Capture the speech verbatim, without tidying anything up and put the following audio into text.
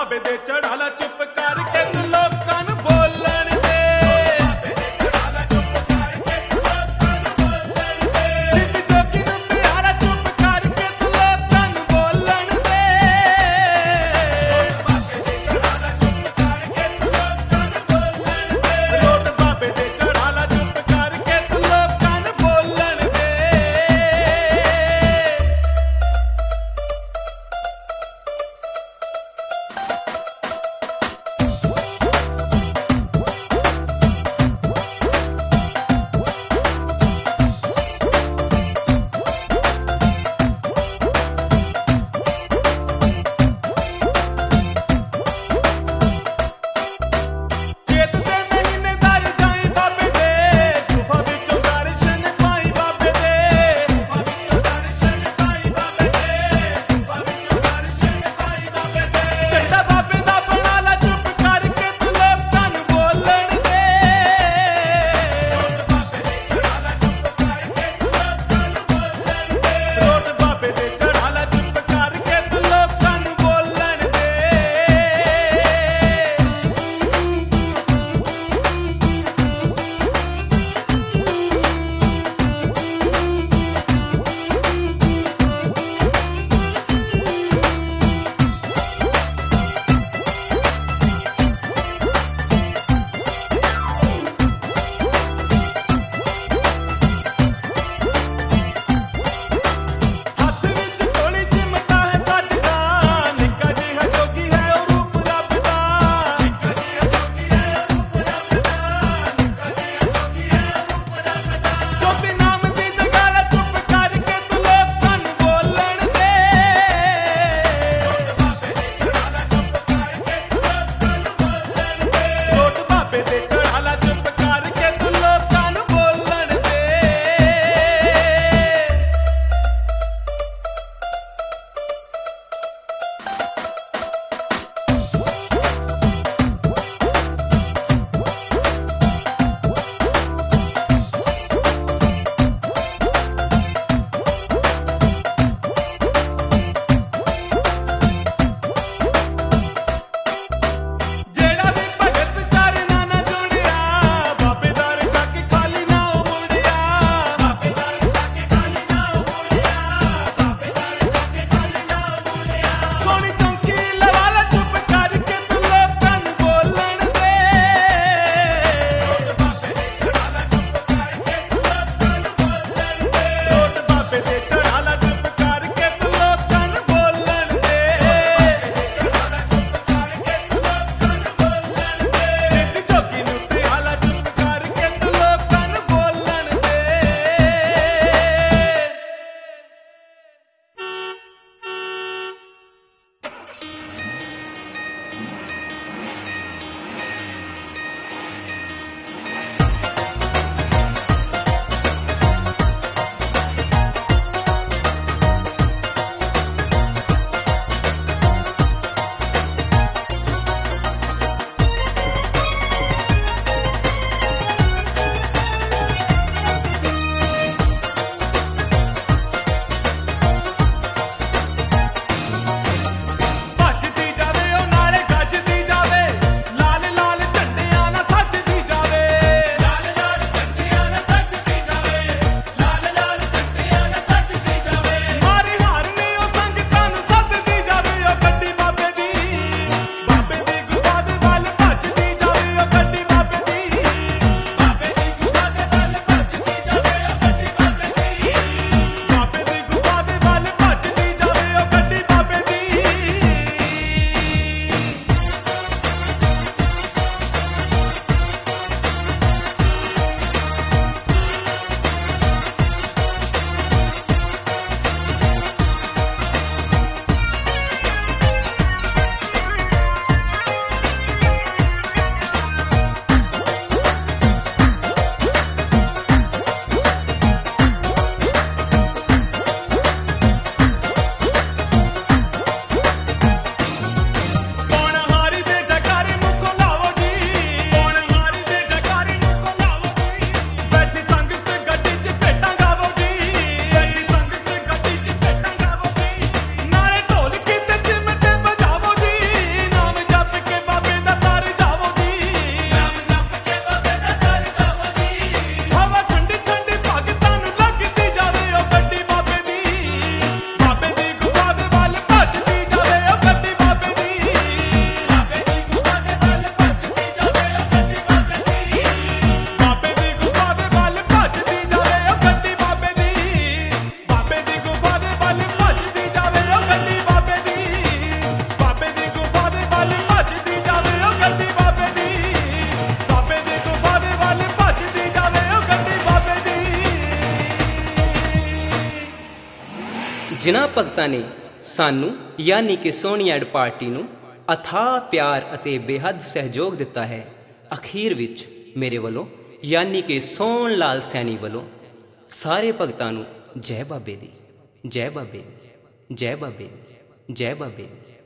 ਬਾਬੇ ਦੇ ਚੜਾ ਲਾ ਚੁੱਪ ਕਰਕੇ ਤੂੰ ਲੋਕਾਂ ਨੂੰ ਬੋਲਣ ਦੇ। ਸਿੱਧ ਜੋਗੀ ਨੂੰ ਪਿਆਰਾ ਚੁੱਪ ਕਰਕੇ ਤੂੰ ਲੋਕਾਂ ਨੂੰ ਬੋਲਣ ਦੇ। ਲੋਟ ਬਾਬੇ ਦੇ ਚੜਾ ਲਾ ਚੁੱਪ ਕਰਕੇ ਤੂੰ ਲੋਕਾਂ ਨੂੰ ਬੋਲਣ ਦੇ। ਜਿਨ੍ਹਾਂ ਭਗਤਾਂ ਨੇ ਸਾਨੂੰ ਯਾਨੀ ਕਿ ਸੋਹਣੀ ਐਡ ਪਾਰਟੀ ਨੂੰ ਅਥਾਹ ਪਿਆਰ ਅਤੇ ਬੇਹੱਦ ਸਹਿਯੋਗ ਦਿੱਤਾ ਹੈ, ਅਖੀਰ ਵਿੱਚ ਮੇਰੇ ਵੱਲੋਂ ਯਾਨੀ ਕਿ ਸੋਹਣ ਲਾਲ ਸੈਣੀ ਵੱਲੋਂ ਸਾਰੇ ਭਗਤਾਂ ਨੂੰ ਜੈ ਬਾਬੇ ਦੀ, ਜੈ ਬਾਬੇ ਦੀ, ਜੈ ਬਾਬੇ ਦੀ, ਜੈ ਬਾਬੇ ਦੀ।